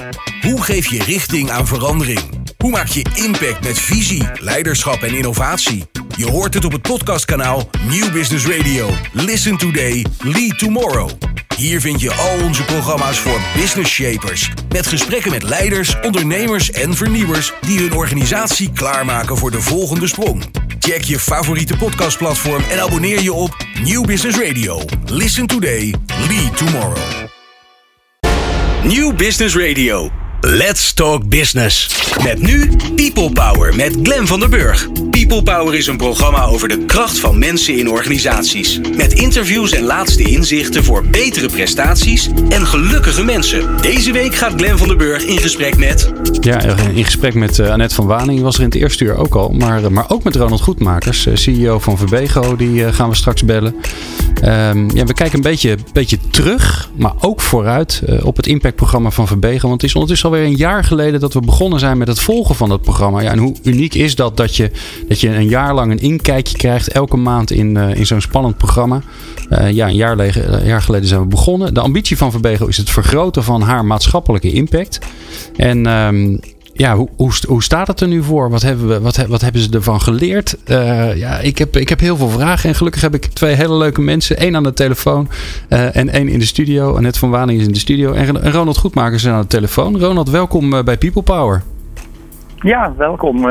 Hoe geef je richting aan verandering? Hoe maak je impact met visie, leiderschap en innovatie? Je hoort het op het podcastkanaal Nieuw Business Radio. Listen today, lead tomorrow. Hier vind je al onze programma's voor business shapers. Met gesprekken met leiders, ondernemers en vernieuwers die hun organisatie klaarmaken voor de volgende sprong. Check je favoriete podcastplatform en abonneer je op Nieuw Business Radio. Listen today, lead tomorrow. Nieuw Business Radio. Let's talk business. Met nu People Power met Glenn van der Burg. People Power is een programma over de kracht van mensen in organisaties. Met interviews en laatste inzichten voor betere prestaties en gelukkige mensen. Deze week gaat Glenn van der Burg in gesprek met... Ja, in gesprek met Annette van Waning was er in het eerste uur ook al. Maar ook met Ronald Goedmakers, CEO van Verbego. Die gaan we straks bellen. We kijken een beetje terug, maar ook vooruit op het impactprogramma van Verbego. Want het is ondertussen alweer een jaar geleden dat we begonnen zijn met het volgen van dat programma. Ja, en hoe uniek is dat je een jaar lang een inkijkje krijgt elke maand in zo'n spannend programma. Een jaar geleden zijn we begonnen. De ambitie van Verbego is het vergroten van haar maatschappelijke impact. En hoe staat het er nu voor? Wat hebben ze ervan geleerd? Ik heb heel veel vragen. En gelukkig heb ik 2 hele leuke mensen. 1 aan de telefoon en 1 in de studio. Annette van Waning is in de studio. En Ronald Goedmakers is aan de telefoon. Ronald, welkom bij People Power. Ja, welkom.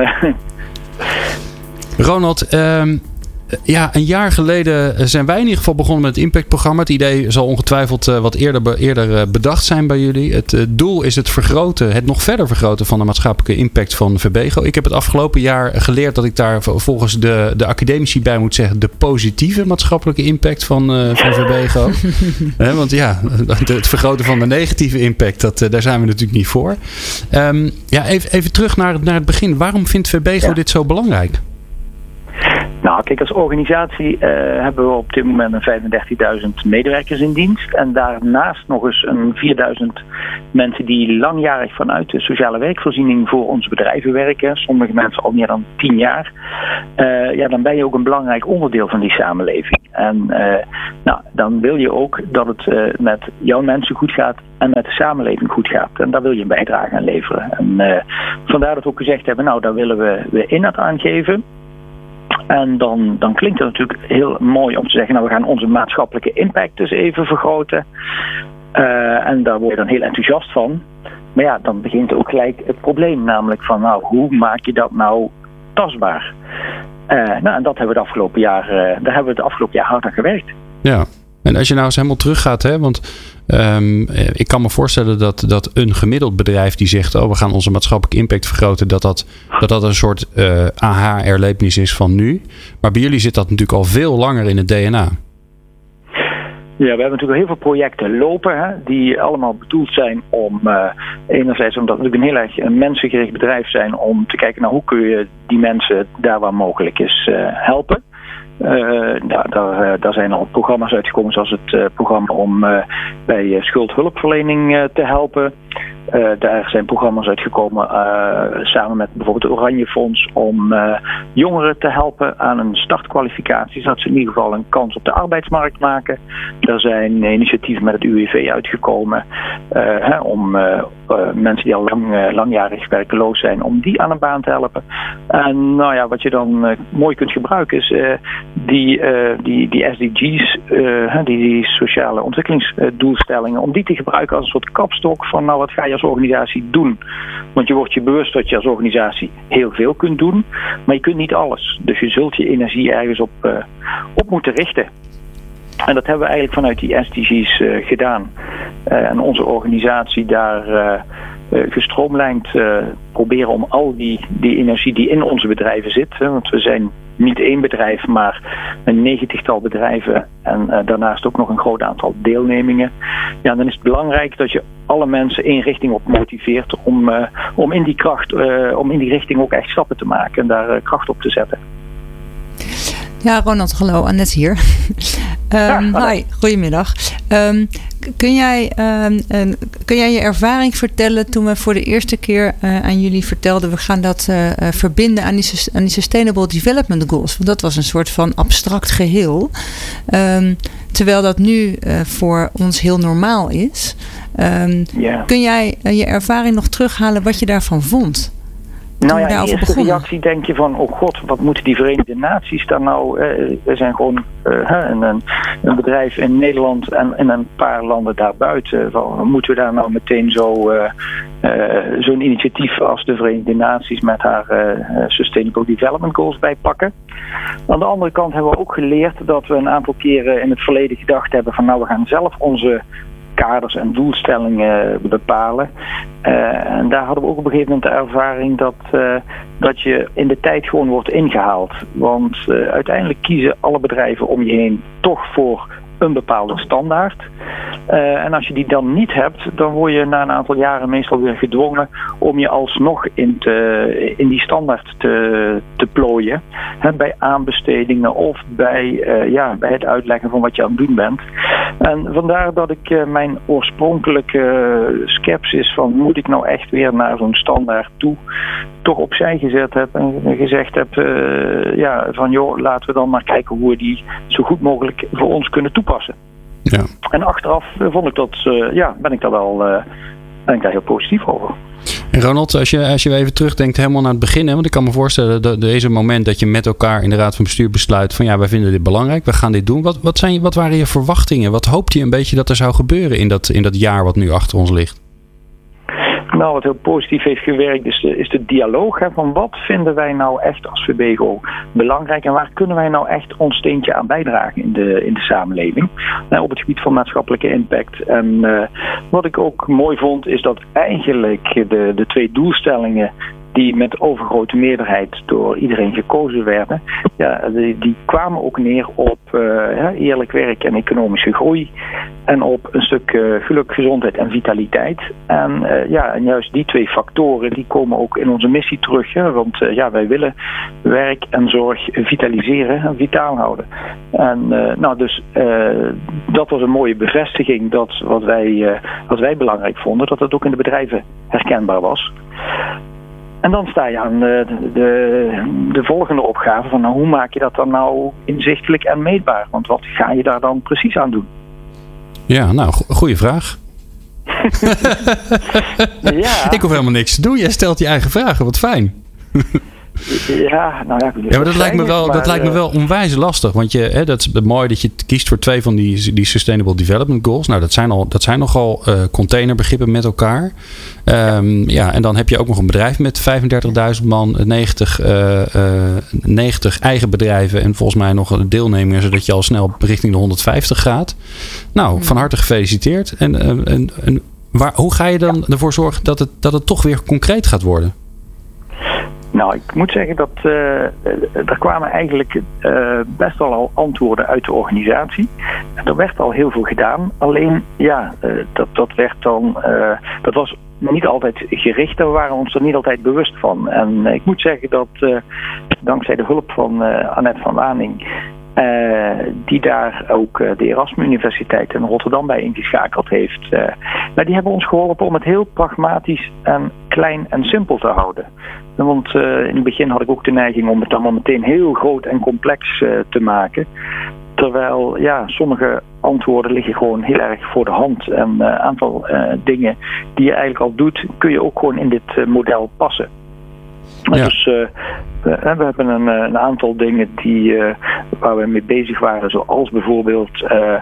Ronald, een jaar geleden zijn wij in ieder geval begonnen met het impactprogramma. Het idee zal ongetwijfeld wat eerder bedacht zijn bij jullie. Het doel is het nog verder vergroten van de maatschappelijke impact van Verbego. Ik heb het afgelopen jaar geleerd dat ik daar volgens de academici bij moet zeggen de positieve maatschappelijke impact van Verbego. Want het vergroten van de negatieve impact, daar zijn we natuurlijk niet voor. Even terug naar het begin. Waarom vindt Verbego dit zo belangrijk? Nou, kijk, als organisatie hebben we op dit moment een 35.000 medewerkers in dienst. En daarnaast nog eens een 4.000 mensen die langjarig vanuit de sociale werkvoorziening voor onze bedrijven werken. Sommige mensen al meer dan 10 jaar. Dan ben je ook een belangrijk onderdeel van die samenleving. En dan wil je ook dat het met jouw mensen goed gaat en met de samenleving goed gaat. En daar wil je een bijdrage aan leveren. En vandaar dat we ook gezegd hebben, daar willen we inhoud aangeven. En dan klinkt het natuurlijk heel mooi om te zeggen, we gaan onze maatschappelijke impact dus even vergroten. En daar word je dan heel enthousiast van. Maar dan begint ook gelijk het probleem, namelijk van hoe maak je dat nou tastbaar? En dat hebben we daar hebben we het afgelopen jaar hard aan gewerkt. Ja. En als je nou eens helemaal teruggaat, want ik kan me voorstellen dat een gemiddeld bedrijf die zegt, we gaan onze maatschappelijke impact vergroten, dat een soort aha-erlevenis is van nu. Maar bij jullie zit dat natuurlijk al veel langer in het DNA. Ja, we hebben natuurlijk heel veel projecten lopen, die allemaal bedoeld zijn om enerzijds omdat we natuurlijk een heel erg mensengericht bedrijf zijn, om te kijken naar hoe kun je die mensen daar waar mogelijk is helpen. Daar zijn al programma's uitgekomen, zoals het programma om bij schuldhulpverlening te helpen. Daar zijn programma's uitgekomen samen met bijvoorbeeld het Oranje Fonds om jongeren te helpen aan een startkwalificatie, zodat ze in ieder geval een kans op de arbeidsmarkt maken. Er zijn initiatieven met het UWV uitgekomen om mensen die al langjarig werkeloos zijn, om die aan een baan te helpen. En wat je dan mooi kunt gebruiken is die SDG's, die sociale ontwikkelingsdoelstellingen, om die te gebruiken als een soort kapstok van wat ga je als organisatie doen. Want je wordt je bewust dat je als organisatie heel veel kunt doen, maar je kunt niet alles. Dus je zult je energie ergens op moeten richten. En dat hebben we eigenlijk vanuit die SDG's gedaan. En onze organisatie daar gestroomlijnd proberen om al die energie die in onze bedrijven zit. Want we zijn niet 1 bedrijf, maar een 90-tal bedrijven en daarnaast ook nog een groot aantal deelnemingen. Ja, dan is het belangrijk dat je alle mensen één richting op motiveert om in die kracht, om in die richting ook echt stappen te maken en daar kracht op te zetten. Ja, Ronald, hallo, Annette hier. Hi, goedemiddag. Kun jij je ervaring vertellen toen we voor de eerste keer aan jullie vertelden, we gaan dat verbinden aan die Sustainable Development Goals? Want dat was een soort van abstract geheel. Terwijl dat nu voor ons heel normaal is. Kun jij je ervaring nog terughalen wat je daarvan vond? Nou ja, in de eerste reactie denk je van, oh god, wat moeten die Verenigde Naties daar nou? We zijn gewoon een bedrijf in Nederland en in een paar landen daarbuiten. Moeten we daar nou meteen zo'n initiatief als de Verenigde Naties met haar Sustainable Development Goals bij pakken? Aan de andere kant hebben we ook geleerd dat we een aantal keren in het verleden gedacht hebben van, nou, we gaan zelf onze kaders en doelstellingen bepalen. En daar hadden we ook op een gegeven moment de ervaring dat je in de tijd gewoon wordt ingehaald. Want uiteindelijk kiezen alle bedrijven om je heen toch voor een bepaalde standaard. En als je die dan niet hebt, dan word je na een aantal jaren meestal weer gedwongen om je alsnog in die standaard te plooien. Bij aanbestedingen of bij het uitleggen van wat je aan het doen bent. En vandaar dat ik mijn oorspronkelijke scepsis van moet ik nou echt weer naar zo'n standaard toe, toch opzij gezet heb en gezegd heb van joh, laten we dan maar kijken hoe we die zo goed mogelijk voor ons kunnen toepassen. Ja. En achteraf vond ik dat, ben ik daar heel positief over. En Ronald, als je even terugdenkt helemaal naar het begin, hè, want ik kan me voorstellen dat deze moment dat je met elkaar in de Raad van Bestuur besluit van wij vinden dit belangrijk, we gaan dit doen. Wat waren je verwachtingen? Wat hoopte je een beetje dat er zou gebeuren in dat jaar wat nu achter ons ligt? Nou, wat heel positief heeft gewerkt is de dialoog. Van wat vinden wij nou echt als VBGO belangrijk en waar kunnen wij nou echt ons steentje aan bijdragen in de samenleving. Op het gebied van maatschappelijke impact. En wat ik ook mooi vond is dat eigenlijk de twee doelstellingen die met overgrote meerderheid door iedereen gekozen werden, die kwamen ook neer op eerlijk werk en economische groei en op een stuk geluk, gezondheid en vitaliteit. En juist die twee factoren die komen ook in onze missie terug. Want wij willen werk en zorg vitaliseren en vitaal houden. En dat was een mooie bevestiging dat wat wij belangrijk vonden, dat het ook in de bedrijven herkenbaar was. En dan sta je aan de volgende opgave van hoe maak je dat dan nou inzichtelijk en meetbaar? Want wat ga je daar dan precies aan doen? Ja, nou, goede vraag. Ja. Ik hoef helemaal niks te doen. Jij stelt je eigen vragen. Wat fijn. Maar dat lijkt me wel onwijs lastig. Want dat is mooi dat je kiest voor twee van die Sustainable Development Goals. Nou, dat zijn nogal containerbegrippen met elkaar. En dan heb je ook nog een bedrijf met 35.000 man, 90 eigen bedrijven en volgens mij nog een deelnemer, zodat je al snel richting de 150 gaat. Nou, van harte gefeliciteerd. Hoe ga je dan ervoor zorgen dat het toch weer concreet gaat worden? Nou, ik moet zeggen dat er kwamen eigenlijk best wel al antwoorden uit de organisatie. Er werd al heel veel gedaan. Alleen, dat werd dan, dat was niet altijd gericht en we waren ons er niet altijd bewust van. En ik moet zeggen dat dankzij de hulp van Annette van Waning, die daar ook de Erasmus Universiteit in Rotterdam bij ingeschakeld heeft. Die hebben ons geholpen om het heel pragmatisch en klein en simpel te houden. Want in het begin had ik ook de neiging om het allemaal meteen heel groot en complex te maken. Terwijl sommige antwoorden liggen gewoon heel erg voor de hand. En een aantal dingen die je eigenlijk al doet, kun je ook gewoon in dit model passen. Ja. Dus we hebben een aantal dingen waar we mee bezig waren, zoals bijvoorbeeld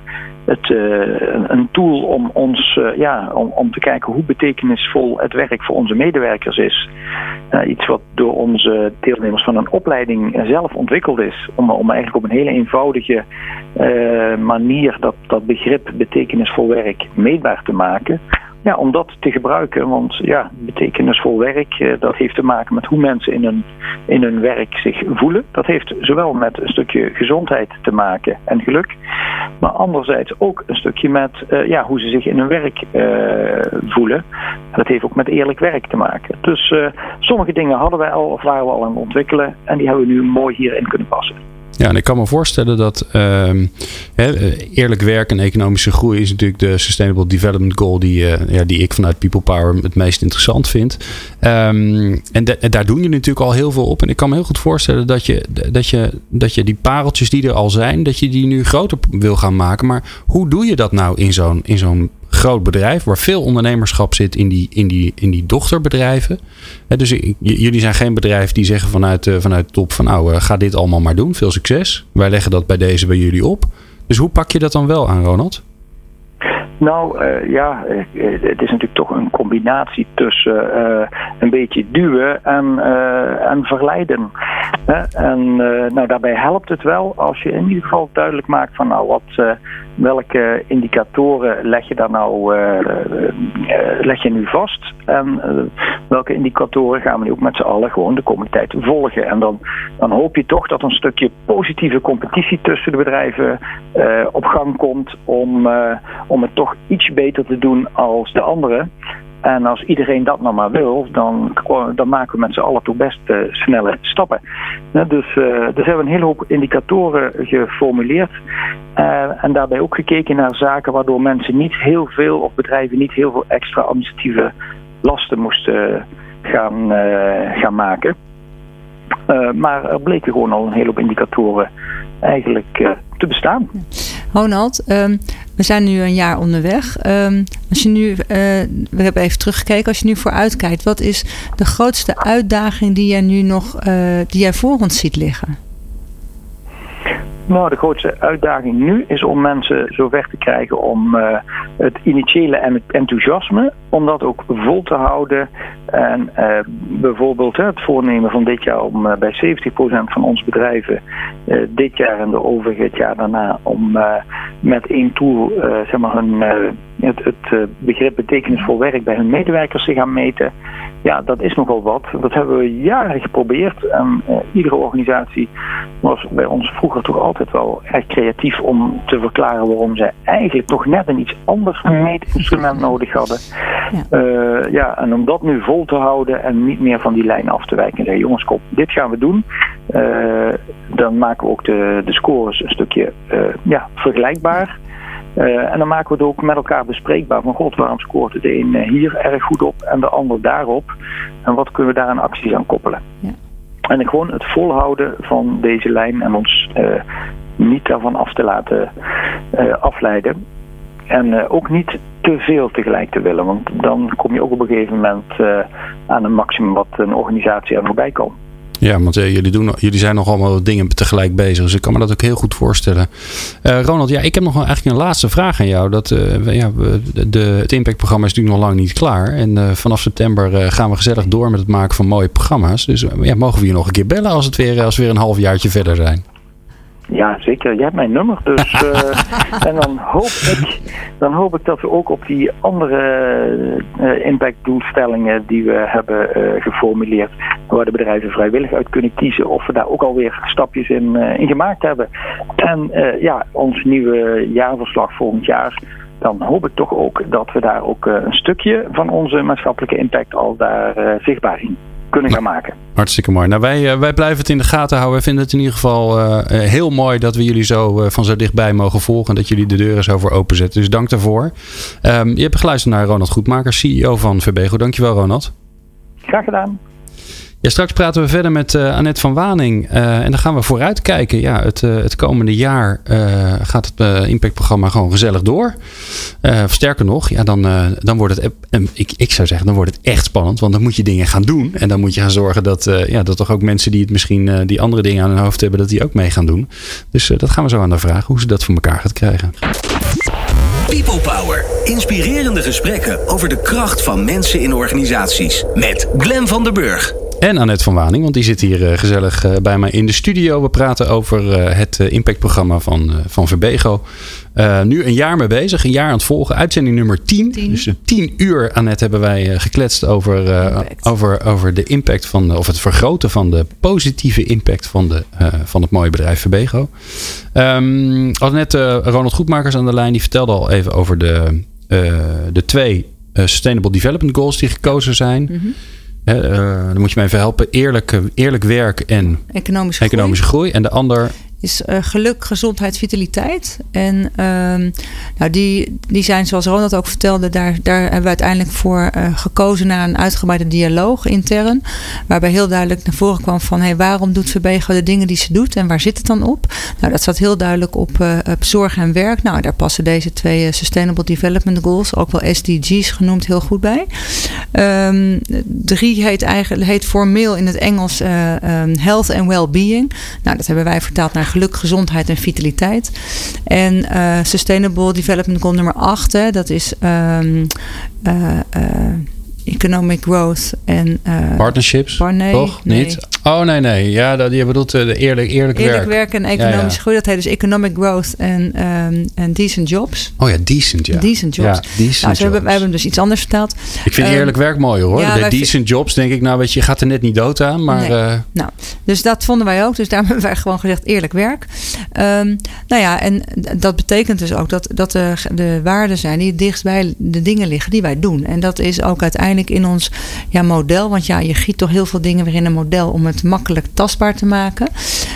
een tool om ons om te kijken hoe betekenisvol het werk voor onze medewerkers is. Iets wat door onze deelnemers van een opleiding zelf ontwikkeld is. Om eigenlijk op een hele eenvoudige manier dat begrip betekenisvol werk meetbaar te maken. Ja, om dat te gebruiken, want betekenisvol werk, dat heeft te maken met hoe mensen in hun werk zich voelen. Dat heeft zowel met een stukje gezondheid te maken en geluk, maar anderzijds ook een stukje met hoe ze zich in hun werk voelen. Dat heeft ook met eerlijk werk te maken. Dus sommige dingen hadden wij al of waren we al aan het ontwikkelen en die hebben we nu mooi hierin kunnen passen. Ja, en ik kan me voorstellen dat eerlijk werk en economische groei is natuurlijk de Sustainable Development Goal die ik vanuit People Power het meest interessant vind. En daar doen jullie natuurlijk al heel veel op. En ik kan me heel goed voorstellen dat je die pareltjes die er al zijn, dat je die nu groter wil gaan maken. Maar hoe doe je dat nou in zo'n groot bedrijf waar veel ondernemerschap zit in die dochterbedrijven? Dus jullie zijn geen bedrijf die zeggen vanuit de top van ga dit allemaal maar doen. Veel succes. Wij leggen dat bij jullie op. Dus hoe pak je dat dan wel aan, Ronald? Nou, het is natuurlijk toch een combinatie tussen een beetje duwen en verleiden. Daarbij helpt het wel als je in ieder geval duidelijk maakt van welke indicatoren leg je nu vast en welke indicatoren gaan we nu ook met z'n allen gewoon de komende tijd volgen. En dan hoop je toch dat een stukje positieve competitie tussen de bedrijven op gang komt om het toch iets beter te doen als de anderen. En als iedereen dat nou maar wil, dan maken we met z'n allen toch best snelle stappen. Dus hebben we een hele hoop indicatoren geformuleerd. En daarbij ook gekeken naar zaken waardoor mensen niet heel veel, of bedrijven niet heel veel extra administratieve lasten moesten gaan maken. Maar er bleken gewoon al een hele hoop indicatoren eigenlijk te bestaan. Ronald, we zijn nu een jaar onderweg. Als je nu, we hebben even teruggekeken, als je nu vooruitkijkt, wat is de grootste uitdaging die jij nu nog die jij voor ons ziet liggen? Nou, de grootste uitdaging nu is om mensen zover te krijgen om het initiële en het enthousiasme, om dat ook vol te houden. En bijvoorbeeld het voornemen van dit jaar om bij 70% van onze bedrijven dit jaar en de overige het jaar daarna om met één tool het begrip betekenisvol werk bij hun medewerkers te gaan meten. Ja, dat is nogal wat. Dat hebben we jaren geprobeerd. En iedere organisatie was bij ons vroeger toch altijd wel erg creatief om te verklaren waarom zij eigenlijk toch net een iets anders meetinstrument nodig hadden. En om dat nu vol te houden en niet meer van die lijn af te wijken. En zeggen, jongens, kom, dit gaan we doen. Dan maken we ook de scores een stukje vergelijkbaar. En dan maken we het ook met elkaar bespreekbaar. Van god, waarom scoort de een hier erg goed op en de ander daarop? En wat kunnen we daar aan acties aan koppelen? Ja. En gewoon het volhouden van deze lijn en ons niet daarvan af te laten afleiden. En ook niet te veel tegelijk te willen. Want dan kom je ook op een gegeven moment aan een maximum wat een organisatie er voorbij kan. Ja, want jullie zijn nog allemaal dingen tegelijk bezig. Dus ik kan me dat ook heel goed voorstellen. Ronald, ik heb nog eigenlijk een laatste vraag aan jou. Het impactprogramma is natuurlijk nog lang niet klaar. En vanaf september gaan we gezellig door met het maken van mooie programma's. Dus mogen we je nog een keer bellen als we weer een halfjaartje verder zijn? Ja, zeker. Jij hebt mijn nummer. Dus, en dan hoop ik dat we ook op die andere impactdoelstellingen die we hebben geformuleerd, waar de bedrijven vrijwillig uit kunnen kiezen, of we daar ook alweer stapjes in gemaakt hebben. En ons nieuwe jaarverslag volgend jaar, dan hoop ik toch ook dat we daar ook een stukje van onze maatschappelijke impact al daar zichtbaar in kunnen gaan maken. Hartstikke mooi. Nou, wij blijven het in de gaten houden. We vinden het in ieder geval heel mooi dat we jullie van zo dichtbij mogen volgen en dat jullie de deuren zo voor openzetten. Dus dank daarvoor. Je hebt geluisterd naar Ronald Goedmakers, CEO van Verbego. Dankjewel, Ronald. Graag gedaan. Ja, straks praten we verder met Annette van Waning. En dan gaan we vooruitkijken. Ja, het komende jaar gaat het impactprogramma gewoon gezellig door. Sterker nog, dan wordt het, ik zou zeggen, dan wordt het echt spannend. Want dan moet je dingen gaan doen. En dan moet je gaan zorgen dat toch ook mensen die het misschien die andere dingen aan hun hoofd hebben, dat die ook mee gaan doen. Dus dat gaan we zo aan de vragen, hoe ze dat voor elkaar gaat krijgen. People Power. Inspirerende gesprekken over de kracht van mensen in organisaties. Met Glenn van der Burg. En Annette van Waning, want die zit hier gezellig bij mij in de studio. We praten over het impactprogramma van Verbego. Nu een jaar mee bezig, een jaar aan het volgen. Uitzending nummer 10. Dus 10 uur, Annette, hebben wij gekletst over de impact of het vergroten van de positieve impact van het mooie bedrijf Verbego. Annette, Ronald Goedmakers aan de lijn, die vertelde al even over de 2 Sustainable Development Goals die gekozen zijn. Mm-hmm. Dan moet je me even helpen. Eerlijk werk en economische groei. En de ander is geluk, gezondheid, vitaliteit. En die zijn, zoals Ronald ook vertelde, daar hebben we uiteindelijk voor gekozen naar een uitgebreide dialoog intern. Waarbij heel duidelijk naar voren kwam van waarom doet Verbego de dingen die ze doet en waar zit het dan op? Nou, dat staat heel duidelijk op zorg en werk. Nou, daar passen deze 2 Sustainable Development Goals, ook wel SDG's genoemd, heel goed bij. 3 heet formeel in het Engels Health and Well-being. Nou, dat hebben wij vertaald naar geluk, gezondheid en vitaliteit. En Sustainable Development Goal nummer 8, dat is economic growth en partnerships, toch? Nee. Niet? Oh, nee. Ja, je bedoelt eerlijk werk en economische groei. Dat heet dus economic growth en decent jobs. Oh ja, decent, ja. Decent jobs. Ja, decent jobs. Wij hebben dus iets anders vertaald. Ik vind eerlijk werk mooi, hoor. Ja, decent jobs, denk ik, weet je gaat er net niet dood aan. Maar, nee. Dus dat vonden wij ook. Dus daarom hebben wij gewoon gezegd eerlijk werk. En dat betekent dus ook dat de waarden zijn die dichtst bij de dingen liggen die wij doen. En dat is ook uiteindelijk in ons model. Want je giet toch heel veel dingen weer in een model om het makkelijk tastbaar te maken.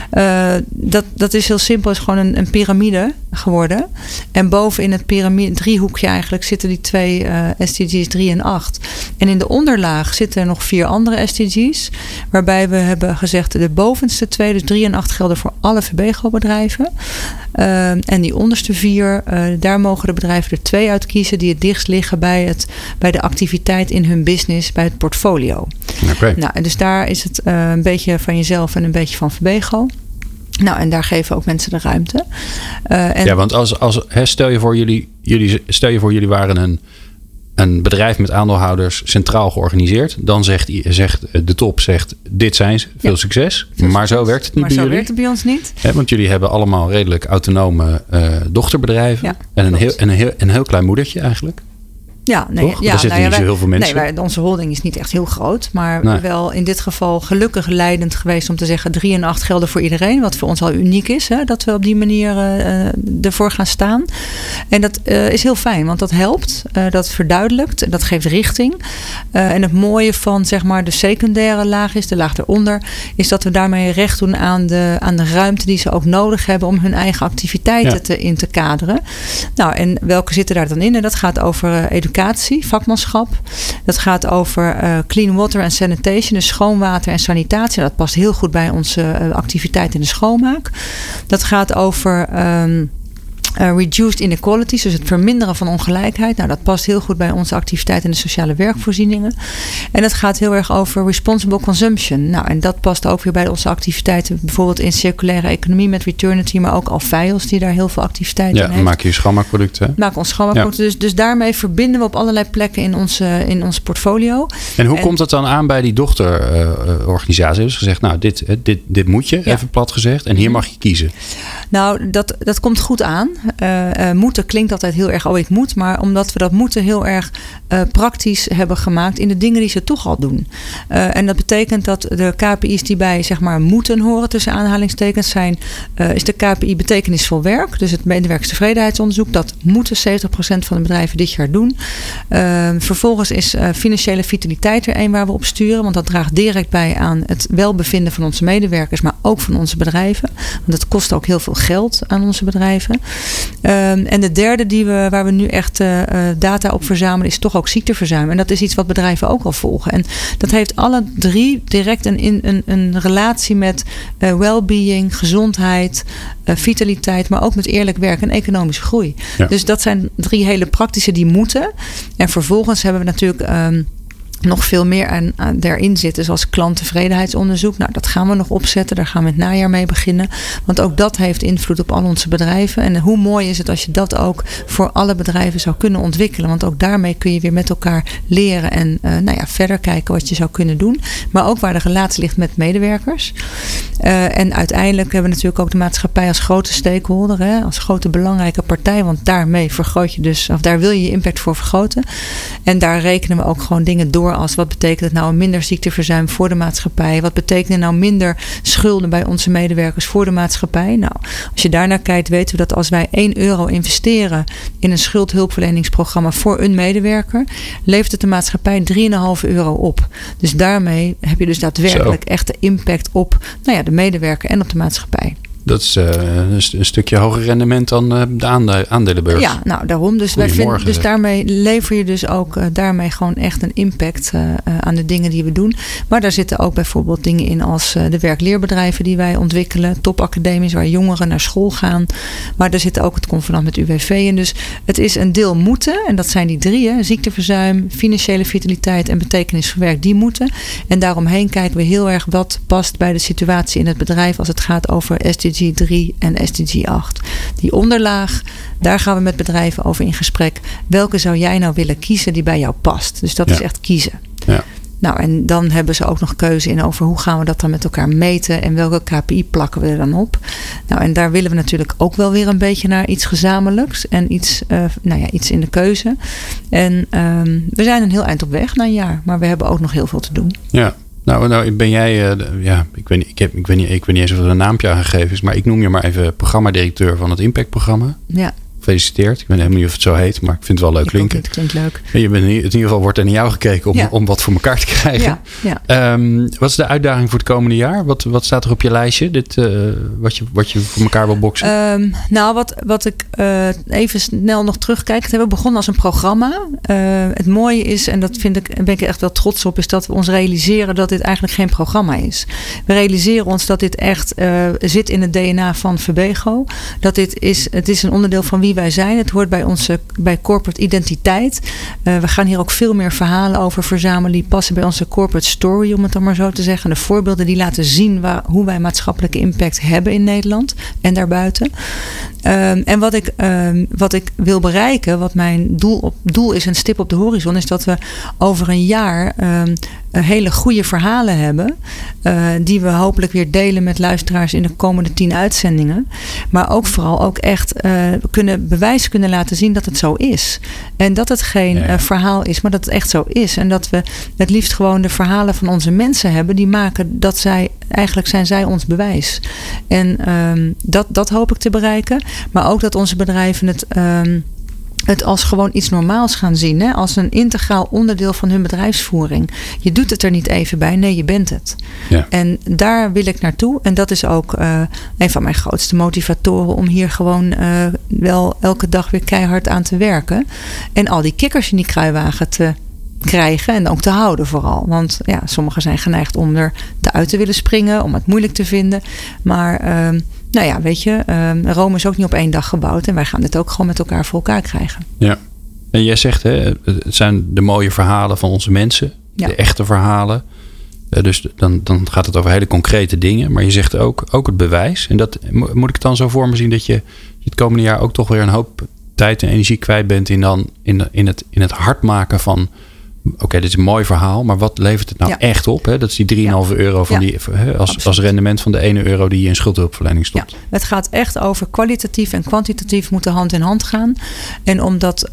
Dat is heel simpel. Het is gewoon een piramide geworden. En boven in het driehoekje eigenlijk zitten die 2 SDG's 3 en 8. En in de onderlaag zitten er nog 4 andere SDG's. Waarbij we hebben gezegd de bovenste 2, dus 3 en 8 gelden voor alle Verbego bedrijven. En die onderste 4, daar mogen de bedrijven er 2 uit kiezen die het dichtst liggen bij de activiteit in hun business, bij het portfolio. Okay. Nou, en dus daar is het een beetje van jezelf en een beetje van Verbego. Nou, en daar geven ook mensen de ruimte. Want stel je voor jullie waren een bedrijf met aandeelhouders centraal georganiseerd. Dan zegt de top, dit zijn ze, veel succes. Maar zo werkt het niet bij jullie. Maar zo werkt het bij ons niet. Want jullie hebben allemaal redelijk autonome dochterbedrijven. Ja, en een heel klein moedertje eigenlijk. Ja, nee, toch? Er zitten niet zo heel veel mensen. Nee, onze holding is niet echt heel groot. Maar wel in dit geval gelukkig leidend geweest om te zeggen 3 en 8 gelden voor iedereen. Wat voor ons al uniek is. Dat we op die manier ervoor gaan staan. En dat is heel fijn. Want dat helpt. Dat verduidelijkt. Dat geeft richting. En het mooie van de secundaire laag is. De laag eronder. Is dat we daarmee recht doen aan de ruimte die ze ook nodig hebben. Om hun eigen activiteiten in te kaderen. Nou, en welke zitten daar dan in? En dat gaat over educatie, vakmanschap. Dat gaat over clean water en sanitation, dus schoon water en sanitatie. Dat past heel goed bij onze activiteit in de schoonmaak. Dat gaat over reduced inequalities, dus het verminderen van ongelijkheid. Nou, dat past heel goed bij onze activiteit in de sociale werkvoorzieningen. En het gaat heel erg over responsible consumption. Nou, en dat past ook weer bij onze activiteiten, bijvoorbeeld in circulaire economie met Returnity, maar ook Alfeios, die daar heel veel activiteiten in heeft. Ja, maak je schoonmaakproducten. Maak ons schoonmaakproducten. Ja. Dus daarmee verbinden we op allerlei plekken in ons portfolio. En hoe komt dat dan aan bij die dochterorganisatie? Dus gezegd, nou, dit moet je, even plat gezegd, en hier mag je kiezen. Nou, dat komt goed aan. Moeten klinkt altijd heel erg, ik moet. Maar omdat we dat moeten heel erg praktisch hebben gemaakt in de dingen die ze toch al doen. En dat betekent dat de KPI's die bij moeten horen tussen aanhalingstekens zijn, is de KPI betekenisvol werk. Dus het medewerkerstevredenheidsonderzoek. Dat moeten 70% van de bedrijven dit jaar doen. Vervolgens is financiële vitaliteit er een waar we op sturen. Want dat draagt direct bij aan het welbevinden van onze medewerkers, maar ook van onze bedrijven. Want het kost ook heel veel geld aan onze bedrijven. En de derde waar we nu echt data op verzamelen is toch ook ziekteverzuim. En dat is iets wat bedrijven ook al volgen. En dat heeft alle 3 direct een relatie met well-being, gezondheid, vitaliteit, maar ook met eerlijk werk en economische groei. Ja. Dus dat zijn 3 hele praktische die moeten. En vervolgens hebben we natuurlijk nog veel meer daarin zitten, zoals klanttevredenheidsonderzoek. Nou, dat gaan we nog opzetten. Daar gaan we het najaar mee beginnen. Want ook dat heeft invloed op al onze bedrijven. En hoe mooi is het als je dat ook voor alle bedrijven zou kunnen ontwikkelen. Want ook daarmee kun je weer met elkaar leren en verder kijken wat je zou kunnen doen. Maar ook waar de relatie ligt met medewerkers. En uiteindelijk hebben we natuurlijk ook de maatschappij als grote stakeholder. Als grote belangrijke partij. Want daarmee vergroot je dus, of daar wil je je impact voor vergroten. En daar rekenen we ook gewoon dingen door als wat betekent het nou minder ziekteverzuim voor de maatschappij? Wat betekent het nou minder schulden bij onze medewerkers voor de maatschappij? Nou, als je daarnaar kijkt, weten we dat als wij €1 investeren in een schuldhulpverleningsprogramma voor een medewerker, levert het de maatschappij €3,5 op. Dus daarmee heb je dus daadwerkelijk echte impact op de medewerker en op de maatschappij. Dat is een stukje hoger rendement dan de aandelenbeurs. Ja, nou daarom. Dus daarmee lever je dus ook daarmee gewoon echt een impact aan de dingen die we doen. Maar daar zitten ook bijvoorbeeld dingen in als de werkleerbedrijven die wij ontwikkelen. Topacademies waar jongeren naar school gaan. Maar daar zit ook het convenant met UWV in. Dus het is een deel moeten. En dat zijn die 3. Ziekteverzuim, financiële vitaliteit en betekenisvol werk. Die moeten. En daaromheen kijken we heel erg wat past bij de situatie in het bedrijf als het gaat over SDG 3 en SDG 8. Die onderlaag, daar gaan we met bedrijven over in gesprek. Welke zou jij nou willen kiezen die bij jou past? Dus dat is echt kiezen. Ja. Nou, en dan hebben ze ook nog keuze in over hoe gaan we dat dan met elkaar meten en welke KPI plakken we er dan op. Nou, en daar willen we natuurlijk ook wel weer een beetje naar iets gezamenlijks en iets in de keuze. En we zijn een heel eind op weg na een jaar, maar we hebben ook nog heel veel te doen. Ja. Nou ben jij, ik weet niet eens of er een naampje aan gegeven is, maar ik noem je maar even programmadirecteur van het Impactprogramma. Ja. Gefeliciteerd. Ik weet helemaal niet of het zo heet, maar ik vind het wel leuk klinken. Het klinkt leuk. Je bent in ieder geval wordt er naar jou gekeken om wat voor elkaar te krijgen. Ja. Wat is de uitdaging voor het komende jaar? Wat staat er op je lijstje? Wat je voor elkaar wil boksen? Wat ik even snel nog terugkijk. Het hebben we begonnen als een programma. Het mooie is, en dat ben ik echt wel trots op, is dat we ons realiseren dat dit eigenlijk geen programma is. We realiseren ons dat dit echt zit in het DNA van Verbego. Dat het is een onderdeel van wie wij zijn. Het hoort bij corporate identiteit. We gaan hier ook veel meer verhalen over verzamelen. Die passen bij onze corporate story, om het dan maar zo te zeggen. De voorbeelden die laten zien hoe wij maatschappelijke impact hebben in Nederland en daarbuiten. En wat ik wil bereiken, wat mijn doel is, een stip op de horizon, is dat we over een jaar hele goede verhalen hebben. Die we hopelijk weer delen met luisteraars in de komende 10 uitzendingen. Maar ook vooral ook echt bewijs kunnen laten zien dat het zo is. En dat het geen verhaal is, maar dat het echt zo is. En dat we het liefst gewoon de verhalen van onze mensen hebben die maken dat eigenlijk zijn zij ons bewijs. En dat hoop ik te bereiken. Maar ook dat onze bedrijven het als gewoon iets normaals gaan zien. Hè? Als een integraal onderdeel van hun bedrijfsvoering. Je doet het er niet even bij. Nee, je bent het. Ja. En daar wil ik naartoe. En dat is ook een van mijn grootste motivatoren om hier gewoon wel elke dag weer keihard aan te werken. En al die kikkers in die kruiwagen te krijgen en ook te houden vooral. Want sommigen zijn geneigd om er te uit te willen springen, om het moeilijk te vinden. Maar weet je, Rome is ook niet op 1 dag gebouwd en wij gaan dit ook gewoon met elkaar voor elkaar krijgen. Ja. En jij zegt, het zijn de mooie verhalen van onze mensen, de echte verhalen. Dus dan gaat het over hele concrete dingen. Maar je zegt ook het bewijs. En dat moet ik dan zo voor me zien dat je het komende jaar ook toch weer een hoop tijd en energie kwijt bent in het hard maken van oké, dit is een mooi verhaal, maar wat levert het nou echt op? Hè? Dat is die 3,5 euro van als rendement van de 1 euro die je in schuldhulpverlening stopt. Ja, het gaat echt over kwalitatief en kwantitatief moeten hand in hand gaan. En om dat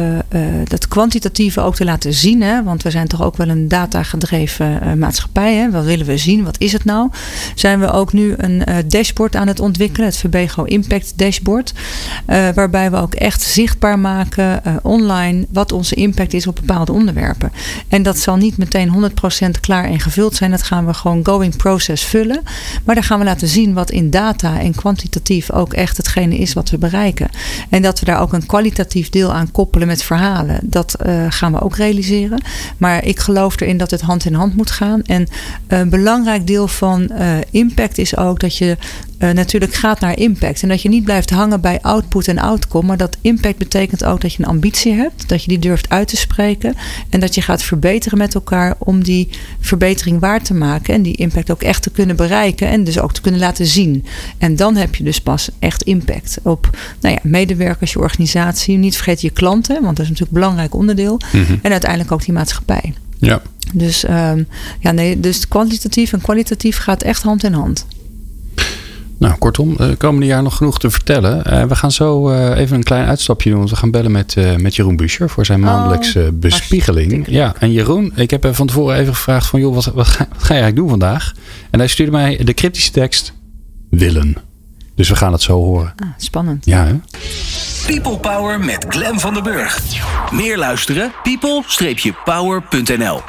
kwantitatieve ook te laten zien, hè, want we zijn toch ook wel een datagedreven maatschappij. Hè? Wat willen we zien? Wat is het nou? Zijn we ook nu een dashboard aan het ontwikkelen, het Verbego Impact Dashboard, waarbij we ook echt zichtbaar maken online wat onze impact is op bepaalde onderwerpen. En dat zal niet meteen 100% klaar en gevuld zijn. Dat gaan we gewoon going process vullen. Maar dan gaan we laten zien wat in data en kwantitatief ook echt hetgene is wat we bereiken. En dat we daar ook een kwalitatief deel aan koppelen met verhalen. Dat gaan we ook realiseren. Maar ik geloof erin dat het hand in hand moet gaan. En een belangrijk deel van impact is ook dat je natuurlijk gaat naar impact. En dat je niet blijft hangen bij output en outcome. Maar dat impact betekent ook dat je een ambitie hebt. Dat je die durft uit te spreken. En dat je gaat verbeteren met elkaar om die verbetering waar te maken. En die impact ook echt te kunnen bereiken. En dus ook te kunnen laten zien. En dan heb je dus pas echt impact op medewerkers, je organisatie. Niet vergeten je klanten. Want dat is natuurlijk een belangrijk onderdeel. Mm-hmm. En uiteindelijk ook die maatschappij. Ja. Dus, dus kwantitatief en kwalitatief gaat echt hand in hand. Nou, kortom, komende jaar nog genoeg te vertellen. We gaan zo even een klein uitstapje doen. Want we gaan bellen met Jeroen Buescher voor zijn maandelijkse bespiegeling. Ja, en Jeroen, ik heb van tevoren even gevraagd van joh, wat ga je eigenlijk doen vandaag? En hij stuurde mij de cryptische tekst willen. Dus we gaan het zo horen. Spannend. Ja, hè? People Power met Glenn van den Burg. Meer luisteren? people-power.nl.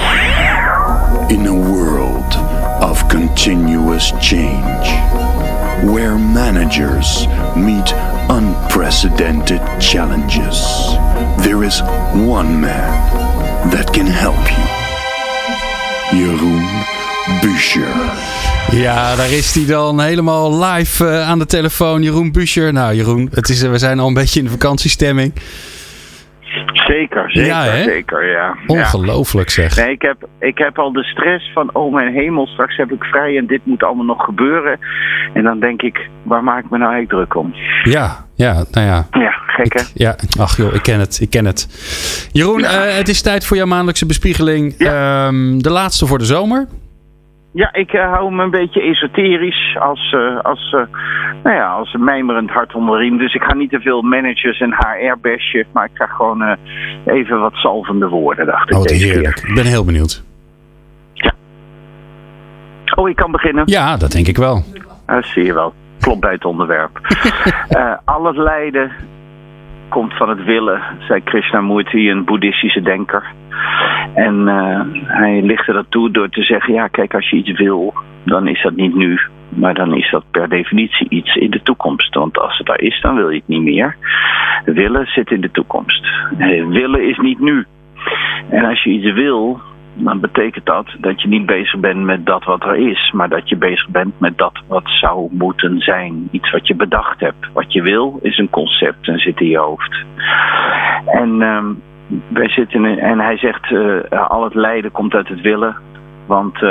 In a world of continuous change, where managers meet unprecedented challenges. There is one man that can help you. Jeroen Buescher. Ja, daar is hij dan helemaal live aan de telefoon. Jeroen Buescher. Nou Jeroen, we zijn al een beetje in de vakantiestemming. Zeker, ja. Ongelooflijk zeg. Nee, ik heb al de stress van, oh mijn hemel, straks heb ik vrij en dit moet allemaal nog gebeuren. En dan denk ik, waar maak ik me nou eigenlijk druk om? Ja, nou ja. Ja, gek hè? Ach joh, ik ken het. Jeroen, het is tijd voor jouw maandelijkse bespiegeling. Ja. De laatste voor de zomer. Ja, ik hou me een beetje esoterisch als een mijmerend hart onder de riem. Dus ik ga niet te veel managers en HR-bashen, maar ik ga gewoon even wat zalvende woorden, dacht ik. Oh, deze heerlijk. Keer. Ik ben heel benieuwd. Ja. Oh, ik kan beginnen? Ja, dat denk ik wel. Zie je wel. Klopt bij het onderwerp. Al het lijden komt van het willen, zei Krishnamurti, een boeddhistische denker. En hij lichtte dat toe door te zeggen, ja kijk, als je iets wil, dan is dat niet nu. Maar dan is dat per definitie iets in de toekomst. Want als het daar is, dan wil je het niet meer. Willen zit in de toekomst. Willen is niet nu. En als je iets wil, dan betekent dat je niet bezig bent met dat wat er is. Maar dat je bezig bent met dat wat zou moeten zijn. Iets wat je bedacht hebt. Wat je wil is een concept en zit in je hoofd. En hij zegt, al het lijden komt uit het willen. Want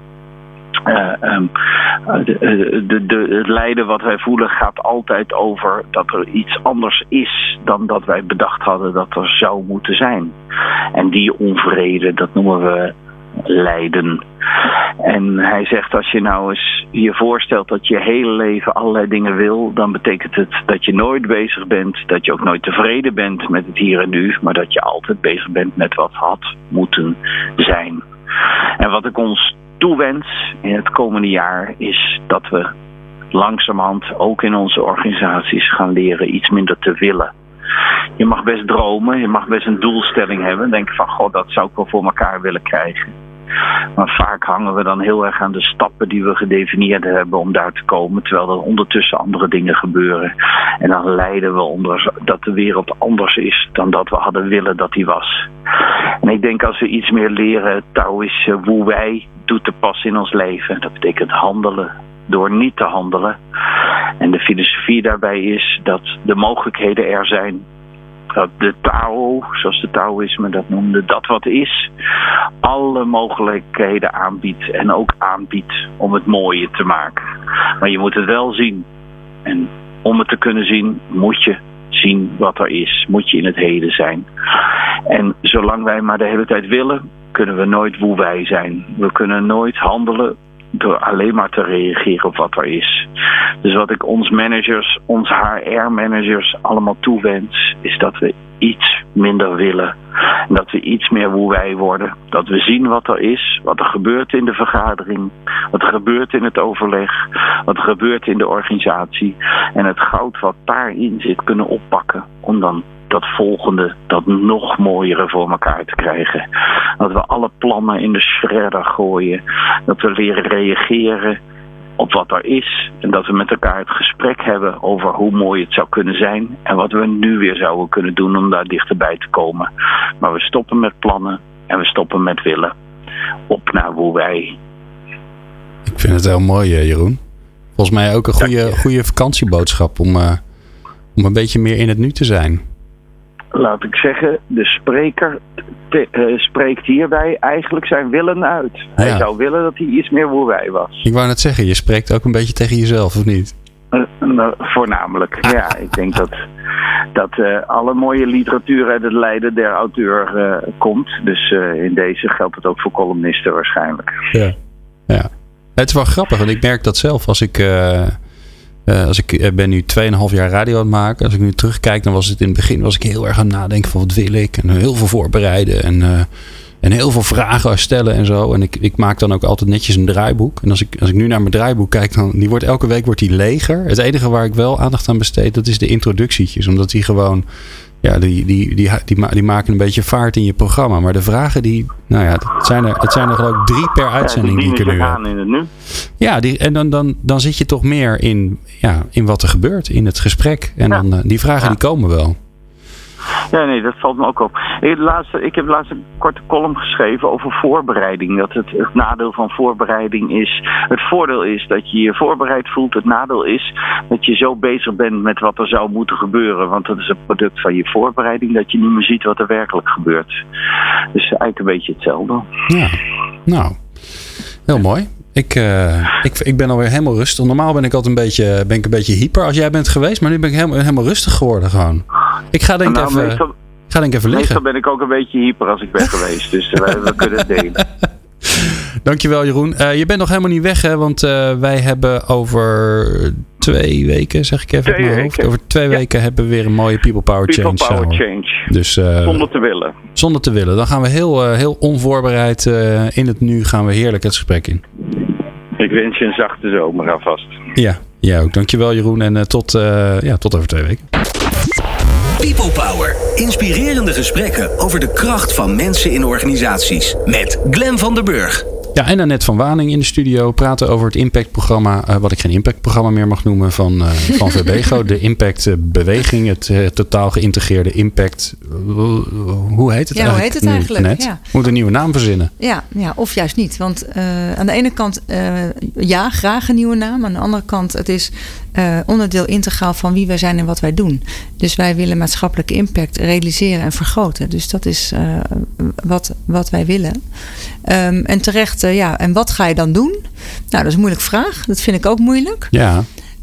het lijden wat wij voelen gaat altijd over dat er iets anders is dan dat wij bedacht hadden dat er zou moeten zijn. En die onvrede, dat noemen we lijden. En hij zegt, als je nou eens je voorstelt dat je hele leven allerlei dingen wil, dan betekent het dat je nooit bezig bent, dat je ook nooit tevreden bent met het hier en nu, maar dat je altijd bezig bent met wat had moeten zijn. En wat ik ons toewens in het komende jaar is dat we langzamerhand ook in onze organisaties gaan leren iets minder te willen. Je mag best dromen, je mag best een doelstelling hebben. Denk van, god, dat zou ik wel voor elkaar willen krijgen. Maar vaak hangen we dan heel erg aan de stappen die we gedefinieerd hebben om daar te komen. Terwijl er ondertussen andere dingen gebeuren. En dan lijden we onder dat de wereld anders is dan dat we hadden willen dat die was. En ik denk als we iets meer leren Taoïsche Wu Wei toe te passen in ons leven. Dat betekent handelen door niet te handelen. En de filosofie daarbij is dat de mogelijkheden er zijn. Dat de Tao, zoals de Taoïsme dat noemde, dat wat is, alle mogelijkheden aanbiedt en ook aanbiedt om het mooie te maken. Maar je moet het wel zien. En om het te kunnen zien, moet je zien wat er is. Moet je in het heden zijn. En zolang wij maar de hele tijd willen, kunnen we nooit Wu Wei zijn. We kunnen nooit handelen door alleen maar te reageren op wat er is. Dus wat ik ons managers, ons HR-managers allemaal toewens, is dat we iets minder willen. En dat we iets meer Wu Wei worden. Dat we zien wat er is, wat er gebeurt in de vergadering, wat er gebeurt in het overleg, wat er gebeurt in de organisatie. En het goud wat daarin zit kunnen oppakken om dan dat volgende, dat nog mooiere voor elkaar te krijgen. Dat we alle plannen in de shredder gooien. Dat we leren reageren op wat er is. En dat we met elkaar het gesprek hebben over hoe mooi het zou kunnen zijn. En wat we nu weer zouden kunnen doen om daar dichterbij te komen. Maar we stoppen met plannen en we stoppen met willen. Op naar Wu Wei. Ik vind het heel mooi, Jeroen. Volgens mij ook een goede vakantieboodschap om een beetje meer in het nu te zijn. Laat ik zeggen, de spreker spreekt hierbij eigenlijk zijn willen uit. Ja. Hij zou willen dat hij iets meer Wu Wei was. Ik wou net zeggen, je spreekt ook een beetje tegen jezelf, of niet? Voornamelijk, ja. Ik denk dat alle mooie literatuur uit het lijden der auteur komt. Dus in deze geldt het ook voor columnisten waarschijnlijk. Ja. Het is wel grappig, want ik merk dat zelf als ik ben nu 2,5 jaar radio aan het maken. Als ik nu terugkijk, dan was het in het begin ik heel erg aan het nadenken van wat wil ik. En heel veel voorbereiden en heel veel vragen stellen en zo. En ik maak dan ook altijd netjes een draaiboek. En als ik nu naar mijn draaiboek kijk, dan elke week wordt die leger. Het enige waar ik wel aandacht aan besteed, dat is de introductietjes. Omdat die gewoon Ja, die maken een beetje vaart in je programma. Maar de vragen het zijn er geloof ik 3 per uitzending die kunnen gaan in het nu. Ja, en dan zit je toch meer in wat er gebeurt in het gesprek. En dan die vragen die komen wel. Ja, nee, dat valt me ook op. Ik heb laatst een korte column geschreven over voorbereiding. Dat het nadeel van voorbereiding is... Het voordeel is dat je je voorbereid voelt. Het nadeel is dat je zo bezig bent met wat er zou moeten gebeuren. Want dat is een product van je voorbereiding... dat je niet meer ziet wat er werkelijk gebeurt. Dus eigenlijk een beetje hetzelfde. Ja, nou, heel mooi. Ik ben alweer helemaal rustig. Normaal ben ik altijd een beetje hyper als jij bent geweest. Maar nu ben ik helemaal rustig geworden gewoon. Ik ga denk ik even liggen. Meestal ben ik ook een beetje hyper als ik ben geweest. Dus we kunnen het delen. Dankjewel Jeroen. Je bent nog helemaal niet weg hè. Want wij hebben over 2 weken, zeg ik even uit mijn hoofd. Over 2 weken hebben we weer een mooie People Power Change. Dus, zonder te willen. Zonder te willen. Dan gaan we heel onvoorbereid in het nu gaan we heerlijk het gesprek in. Ik wens je een zachte zomer alvast. Ja, jij ook. Dankjewel Jeroen. En tot over 2 weken. People Power. Inspirerende gesprekken over de kracht van mensen in organisaties. Met Glenn van der Burg. Ja, en Annette van Waning in de studio praten over het impactprogramma, wat ik geen impactprogramma meer mag noemen, van VBGO. De impactbeweging, het totaal geïntegreerde impact. Hoe heet het eigenlijk? Hoe heet het eigenlijk? Ja. Moet een nieuwe naam verzinnen. Ja, of juist niet. Want aan de ene kant, graag een nieuwe naam. Aan de andere kant, het is onderdeel integraal van wie wij zijn en wat wij doen. Dus wij willen maatschappelijke impact realiseren en vergroten. Dus dat is wat wij willen. En terecht, en wat ga je dan doen? Nou, dat is een moeilijke vraag. Dat vind ik ook moeilijk. Ja.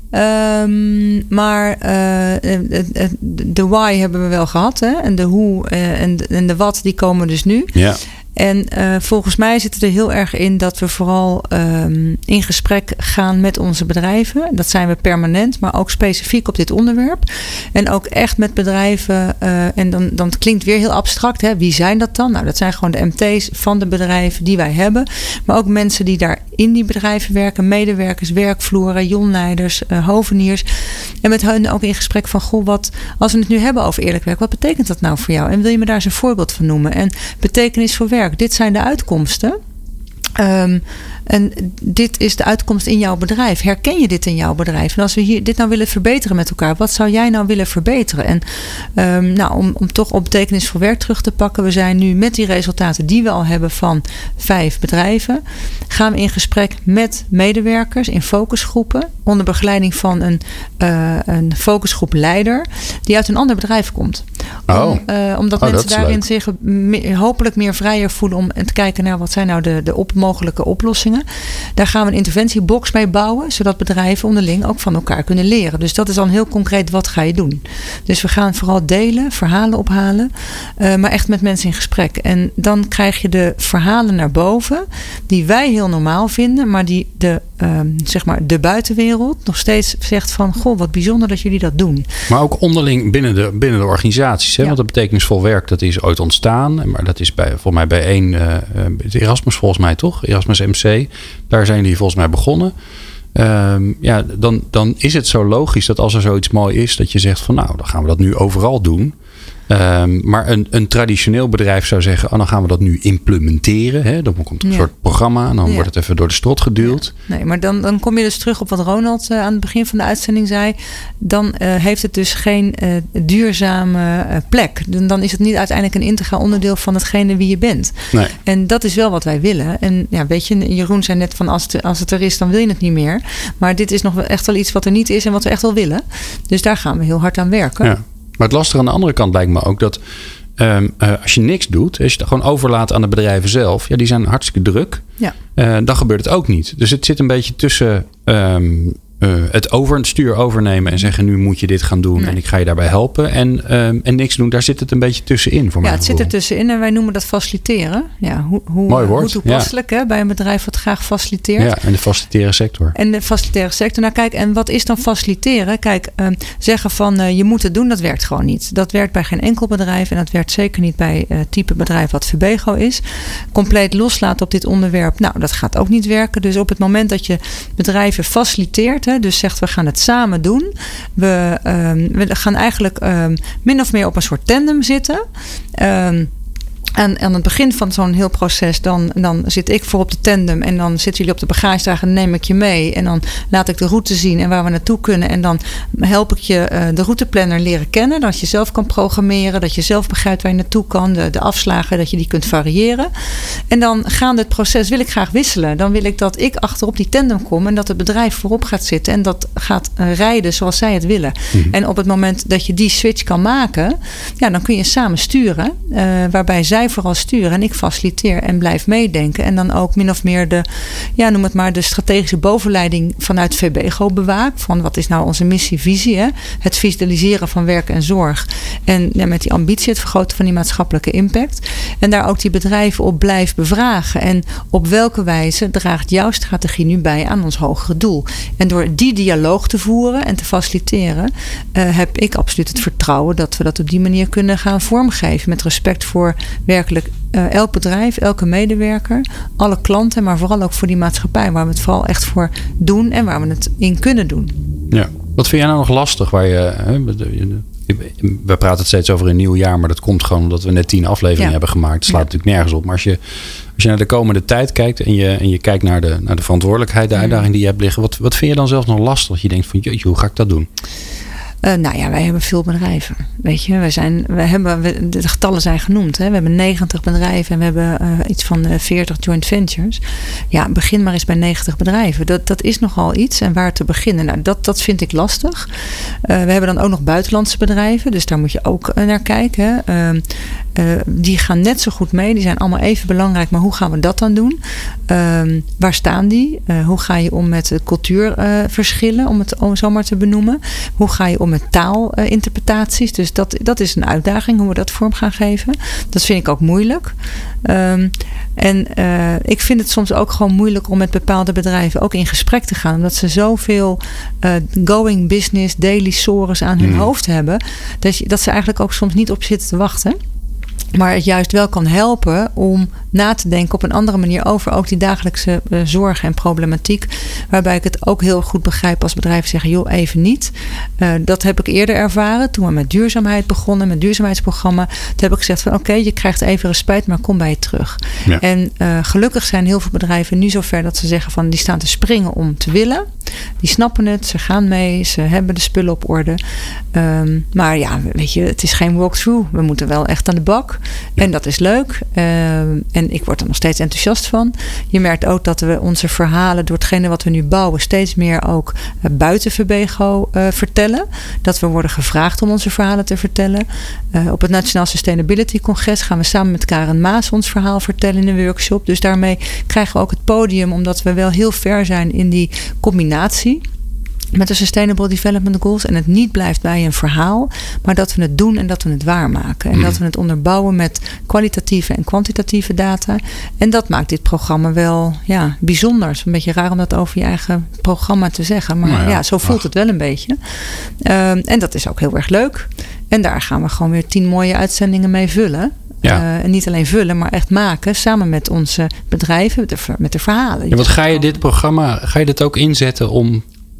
Maar de why hebben we wel gehad. Hè? En de hoe en de wat, die komen dus nu. Ja. En volgens mij zit het er heel erg in dat we vooral in gesprek gaan met onze bedrijven. Dat zijn we permanent, maar ook specifiek op dit onderwerp. En ook echt met bedrijven. En dan klinkt weer heel abstract. Hè? Wie zijn dat dan? Nou, dat zijn gewoon de MT's van de bedrijven die wij hebben. Maar ook mensen die daar in die bedrijven werken. Medewerkers, werkvloeren, jonleiders, hoveniers. En met hen ook in gesprek van, als we het nu hebben over eerlijk werk. Wat betekent dat nou voor jou? En wil je me daar eens een voorbeeld van noemen? En betekenis voor werk. Dit zijn de uitkomsten. En dit is de uitkomst in jouw bedrijf. Herken je dit in jouw bedrijf? En als we dit nou willen verbeteren met elkaar, wat zou jij nou willen verbeteren? En om toch op betekenis voor werk terug te pakken, we zijn nu met die resultaten die we al hebben van 5 bedrijven, gaan we in gesprek met medewerkers in focusgroepen, onder begeleiding van een focusgroepleider die uit een ander bedrijf komt. Omdat mensen daarin zich hopelijk meer vrijer voelen om te kijken naar wat zijn nou de mogelijke oplossingen. Daar gaan we een interventiebox mee bouwen, zodat bedrijven onderling ook van elkaar kunnen leren. Dus dat is dan heel concreet, wat ga je doen? Dus we gaan vooral delen, verhalen ophalen, maar echt met mensen in gesprek. En dan krijg je de verhalen naar boven, die wij heel normaal vinden, maar die de buitenwereld nog steeds zegt van, wat bijzonder dat jullie dat doen. Maar ook onderling binnen de organisaties. Hè? Ja. Want dat betekenisvol werk, dat is ooit ontstaan. Maar dat is volgens mij bij Erasmus volgens mij toch? Erasmus MC. Daar zijn die volgens mij begonnen. Dan is het zo logisch dat als er zoiets mooi is, dat je zegt van dan gaan we dat nu overal doen. Maar een traditioneel bedrijf zou zeggen, dan gaan we dat nu implementeren. Hè? Dan komt er een soort programma en dan wordt het even door de strot geduwd. Ja. Nee, maar dan kom je dus terug op wat Ronald aan het begin van de uitzending zei. Dan heeft het dus geen duurzame plek. Dan is het niet uiteindelijk een integraal onderdeel van hetgene wie je bent. Nee. En dat is wel wat wij willen. En weet je, Jeroen zei net van als het er is, dan wil je het niet meer. Maar dit is nog echt wel iets wat er niet is en wat we echt wel willen. Dus daar gaan we heel hard aan werken. Ja. Maar het lastige aan de andere kant lijkt me ook dat als je niks doet, als je het gewoon overlaat aan de bedrijven zelf, die zijn hartstikke druk. Ja. Dan gebeurt het ook niet. Dus het zit een beetje tussen het stuur overnemen en zeggen, nu moet je dit gaan doen en ik ga je daarbij helpen. En niks doen, daar zit het een beetje tussenin voor mij. Ja, het zit er tussenin en wij noemen dat faciliteren. Ja, Mooi woord. Hoe toepasselijk hè, bij een bedrijf wat graag faciliteert. Ja, en de facilitaire sector. Nou kijk, en wat is dan faciliteren? Kijk, zeggen van je moet het doen, dat werkt gewoon niet. Dat werkt bij geen enkel bedrijf en dat werkt zeker niet bij het type bedrijf wat VBGO is. Compleet loslaten op dit onderwerp, dat gaat ook niet werken. Dus op het moment dat je bedrijven faciliteert, Hè? Dus zegt, we gaan het samen doen. We gaan eigenlijk min of meer op een soort tandem zitten. En aan het begin van zo'n heel proces, dan zit ik voor op de tandem. En dan zitten jullie op de bagagedrager en neem ik je mee. En dan laat ik de route zien en waar we naartoe kunnen. En dan help ik je de routeplanner leren kennen. Dat je zelf kan programmeren. Dat je zelf begrijpt waar je naartoe kan. De afslagen, dat je die kunt variëren. En dan gaande het proces wil ik graag wisselen. Dan wil ik dat ik achterop die tandem kom. En dat het bedrijf voorop gaat zitten. En dat gaat rijden zoals zij het willen. Mm-hmm. En op het moment dat je die switch kan maken. Ja, dan kun je samen sturen. Waarbij zij vooral sturen en ik faciliteer en blijf meedenken. En dan ook min of meer noem het maar, de strategische bovenleiding vanuit VBGO bewaak. Van wat is nou onze missie, visie. Hè? Het visualiseren van werk en zorg. En met die ambitie het vergroten van die maatschappelijke impact. En daar ook die bedrijven op blijf bevragen. En op welke wijze draagt jouw strategie nu bij aan ons hogere doel. En door die dialoog te voeren en te faciliteren, heb ik absoluut het vertrouwen dat we dat op die manier kunnen gaan vormgeven. Met respect voor werkelijk elk bedrijf, elke medewerker, alle klanten, maar vooral ook voor die maatschappij waar we het vooral echt voor doen en waar we het in kunnen doen. Ja. Wat vind jij nou nog lastig? We praten het steeds over een nieuw jaar, maar dat komt gewoon omdat we net 10 afleveringen hebben gemaakt. Het slaat natuurlijk nergens op. Maar als je naar de komende tijd kijkt en je kijkt naar de verantwoordelijkheid, de uitdaging die je hebt liggen, wat vind je dan zelf nog lastig? Dat je denkt van, jeetje, hoe ga ik dat doen? Wij hebben veel bedrijven. Weet je, de getallen zijn genoemd. Hè? We hebben 90 bedrijven en we hebben iets van 40 joint ventures. Ja, begin maar eens bij 90 bedrijven. Dat is nogal iets. En waar te beginnen? Nou, dat vind ik lastig. We hebben dan ook nog buitenlandse bedrijven. Dus daar moet je ook naar kijken. Die gaan net zo goed mee. Die zijn allemaal even belangrijk. Maar hoe gaan we dat dan doen? Waar staan die? Hoe ga je om met cultuurverschillen? Om het zo maar te benoemen. Hoe ga je om met taalinterpretaties? Dus dat is een uitdaging. Hoe we dat vorm gaan geven. Dat vind ik ook moeilijk. Ik vind het soms ook gewoon moeilijk om met bepaalde bedrijven ook in gesprek te gaan. Omdat ze zoveel going business, daily sores aan hun hoofd hebben. Dat ze eigenlijk ook soms niet op zitten te wachten. Maar het juist wel kan helpen om na te denken op een andere manier over ook die dagelijkse zorgen en problematiek. Waarbij ik het ook heel goed begrijp als bedrijven zeggen, joh, even niet. Dat heb ik eerder ervaren toen we met duurzaamheid begonnen, met duurzaamheidsprogramma. Toen heb ik gezegd van oké, je krijgt even respijt, maar kom bij je terug. Ja. En gelukkig zijn heel veel bedrijven nu zover dat ze zeggen van die staan te springen om te willen. Die snappen het, ze gaan mee, ze hebben de spullen op orde. Maar ja, weet je, het is geen walkthrough. We moeten wel echt aan de bak. En dat is leuk. En ik word er nog steeds enthousiast van. Je merkt ook dat we onze verhalen door hetgene wat we nu bouwen steeds meer ook buiten VBGO vertellen. Dat we worden gevraagd om onze verhalen te vertellen. Op het Nationaal Sustainability Congres gaan we samen met Karen Maas ons verhaal vertellen in een workshop. Dus daarmee krijgen we ook het podium omdat we wel heel ver zijn in die combinatie met de Sustainable Development Goals. En het niet blijft bij een verhaal, maar dat we het doen en dat we het waarmaken. En dat we het onderbouwen met kwalitatieve en kwantitatieve data. En dat maakt dit programma wel bijzonder. Het is een beetje raar om dat over je eigen programma te zeggen. Maar zo voelt het wel een beetje. En dat is ook heel erg leuk. En daar gaan we gewoon weer 10 mooie uitzendingen mee vullen. Ja. En niet alleen vullen, maar echt maken. Samen met onze bedrijven, met de verhalen. Ja, wat ga je dit programma, ook inzetten om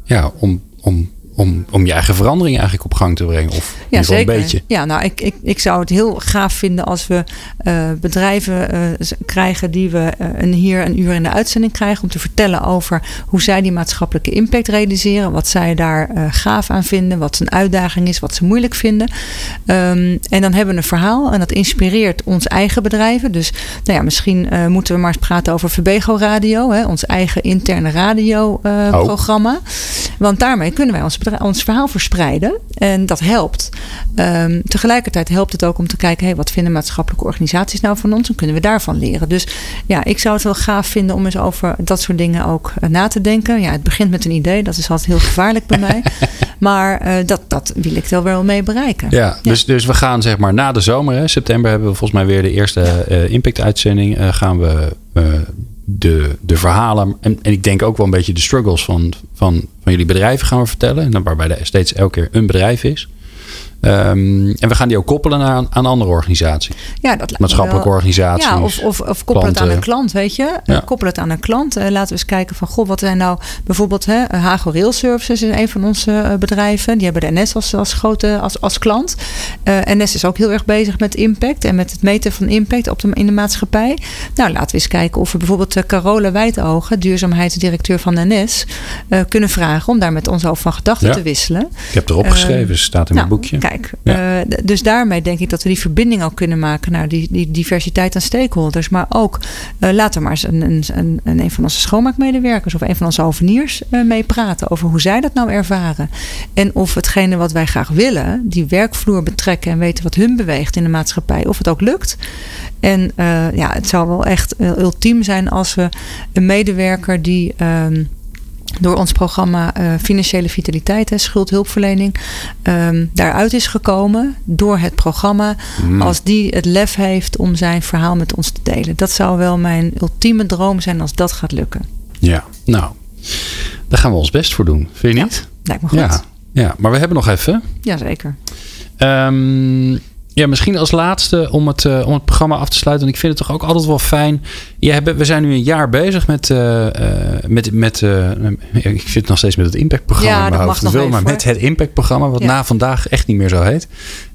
je eigen verandering eigenlijk op gang te brengen? Of zeker. Een beetje? Ja, nou, ik zou het heel gaaf vinden als we bedrijven krijgen die we hier een uur in de uitzending krijgen om te vertellen over hoe zij die maatschappelijke impact realiseren, wat zij daar gaaf aan vinden, wat een uitdaging is, wat ze moeilijk vinden. En dan hebben we een verhaal en dat inspireert ons eigen bedrijven. Dus misschien moeten we maar eens praten over VBGO Radio, ons eigen interne radioprogramma. Want daarmee kunnen wij ons verhaal verspreiden. En dat helpt. Tegelijkertijd helpt het ook om te kijken, wat vinden maatschappelijke organisaties nou van ons? En kunnen we daarvan leren? Dus ik zou het wel gaaf vinden om eens over dat soort dingen ook na te denken. Ja, het begint met een idee. Dat is altijd heel gevaarlijk bij mij. Maar dat wil ik wel mee bereiken. Ja. Dus we gaan zeg maar na de zomer. September hebben we volgens mij weer de eerste impact-uitzending. Gaan we de verhalen en ik denk ook wel een beetje de struggles van jullie bedrijven gaan we vertellen. En waarbij er steeds elke keer een bedrijf is. En we gaan die ook koppelen aan andere organisaties. Ja, dat maatschappelijke organisaties. Ja, of koppel het aan een klant, weet je. Ja. Koppel het aan een klant. Laten we eens kijken van, wat zijn nou bijvoorbeeld Hago Rail Services is een van onze bedrijven. Die hebben de NS als klant. NS is ook heel erg bezig met impact en met het meten van impact in de maatschappij. Nou, laten we eens kijken of we bijvoorbeeld Carola Wijtogen, duurzaamheidsdirecteur van NS, kunnen vragen om daar met ons over van gedachten te wisselen. Ik heb erop geschreven, staat in mijn boekje. Kijk, dus daarmee denk ik dat we die verbinding ook kunnen maken naar die diversiteit aan stakeholders. Maar ook laten we maar eens een van onze schoonmaakmedewerkers of een van onze hoveniers mee praten over hoe zij dat nou ervaren. En of hetgene wat wij graag willen, die werkvloer betrekken en weten wat hun beweegt in de maatschappij, of het ook lukt. En het zou wel echt ultiem zijn als we een medewerker die door ons programma Financiële Vitaliteit, schuldhulpverlening, daaruit is gekomen door het programma, als die het lef heeft om zijn verhaal met ons te delen. Dat zou wel mijn ultieme droom zijn als dat gaat lukken. Ja, nou, daar gaan we ons best voor doen. Vind je niet? Lijkt me goed. Ja, maar we hebben nog even. Jazeker. Misschien als laatste om het programma af te sluiten. En ik vind het toch ook altijd wel fijn. We zijn nu een jaar bezig met ik zit nog steeds met het impactprogramma in mijn hoofd. Maar met het impactprogramma, wat na vandaag echt niet meer zo heet.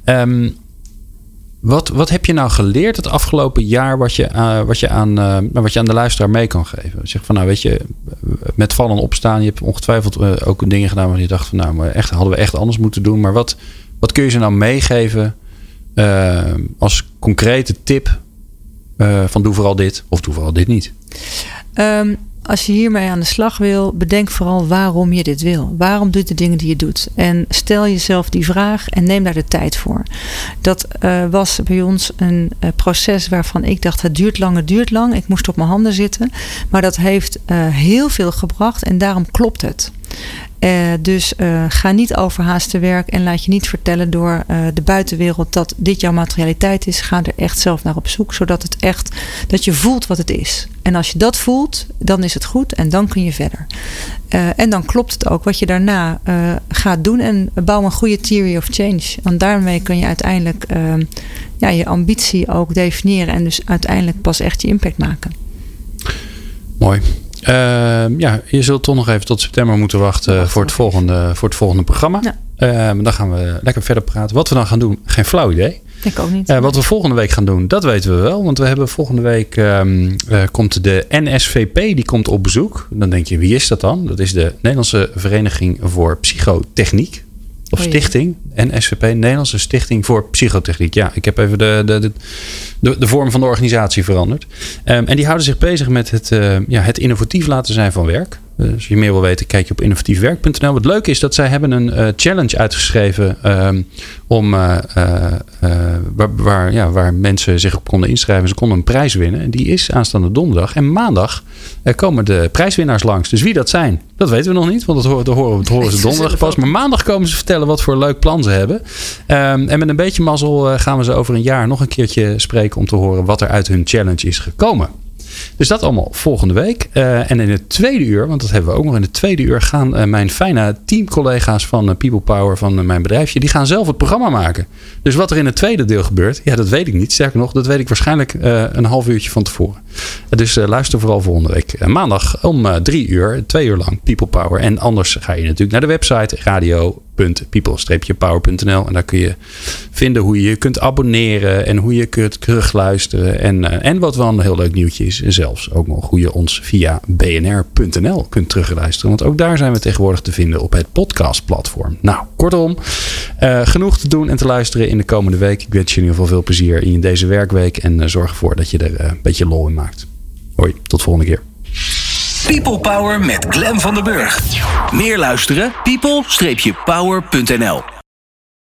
Wat heb je nou geleerd het afgelopen jaar wat je aan de luisteraar mee kan geven? Zeg van, nou weet je, met vallen en opstaan, je hebt ongetwijfeld ook dingen gedaan waar je dacht van, nou, maar hadden we echt anders moeten doen. Maar wat kun je ze nou meegeven als concrete tip van doe vooral dit of doe vooral dit niet? Als je hiermee aan de slag wil, bedenk vooral waarom je dit wil. Waarom doe je de dingen die je doet? En stel jezelf die vraag en neem daar de tijd voor. Dat was bij ons een proces waarvan ik dacht, het duurt lang. Ik moest op mijn handen zitten. Maar dat heeft heel veel gebracht en daarom klopt het. Dus ga niet overhaast te werk en laat je niet vertellen door de buitenwereld dat dit jouw materialiteit is. Ga er echt zelf naar op zoek, zodat dat je voelt wat het is. En als je dat voelt, dan is het goed en dan kun je verder. En dan klopt het ook wat je daarna gaat doen en bouw een goede theory of change. Want daarmee kun je uiteindelijk je ambitie ook definiëren en dus uiteindelijk pas echt je impact maken. Mooi. Je zult toch nog even tot september moeten wachten voor het volgende programma. Ja. Dan gaan we lekker verder praten. Wat we dan gaan doen, geen flauw idee. Ik ook niet. Wat we volgende week gaan doen, dat weten we wel. Want we hebben volgende week komt de NSVP, die komt op bezoek. Dan denk je, wie is dat dan? Dat is de Nederlandse Vereniging voor Psychotechniek. Of stichting, NSVP, Nederlandse Stichting voor Psychotechniek. Ja, ik heb even de vorm van de organisatie veranderd. En die houden zich bezig met het innovatief laten zijn van werk. Als je meer wil weten, kijk je op innovatiefwerk.nl. Wat leuk is dat zij hebben een challenge uitgeschreven waar mensen zich op konden inschrijven. Ze konden een prijs winnen. En die is aanstaande donderdag. En maandag komen de prijswinnaars langs. Dus wie dat zijn, dat weten we nog niet. Want dat horen ze donderdag pas. Maar maandag komen ze vertellen wat voor een leuk plan ze hebben. En met een beetje mazzel gaan we ze over een jaar nog een keertje spreken om te horen wat er uit hun challenge is gekomen. Dus dat allemaal volgende week. En in het tweede uur, want dat hebben we ook nog in het tweede uur, gaan mijn fijne teamcollega's van People Power van mijn bedrijfje, die gaan zelf het programma maken. Dus wat er in het tweede deel gebeurt, dat weet ik niet. Sterker nog, dat weet ik waarschijnlijk een half uurtje van tevoren. Dus luister vooral volgende week. Maandag om 3 uur, 2 uur lang People Power. En anders ga je natuurlijk naar de website radio.people-power.nl en daar kun je vinden hoe je je kunt abonneren en hoe je kunt terugluisteren. En wat wel een heel leuk nieuwtje is, zelfs ook nog hoe je ons via bnr.nl kunt terugluisteren. Want ook daar zijn we tegenwoordig te vinden op het podcastplatform. Nou, kortom, genoeg te doen en te luisteren in de komende week. Ik wens je in ieder geval veel plezier in deze werkweek en zorg ervoor dat je er een beetje lol in maakt. Hoi, tot volgende keer. People Power met Glenn van den Burg. Meer luisteren? people-power.nl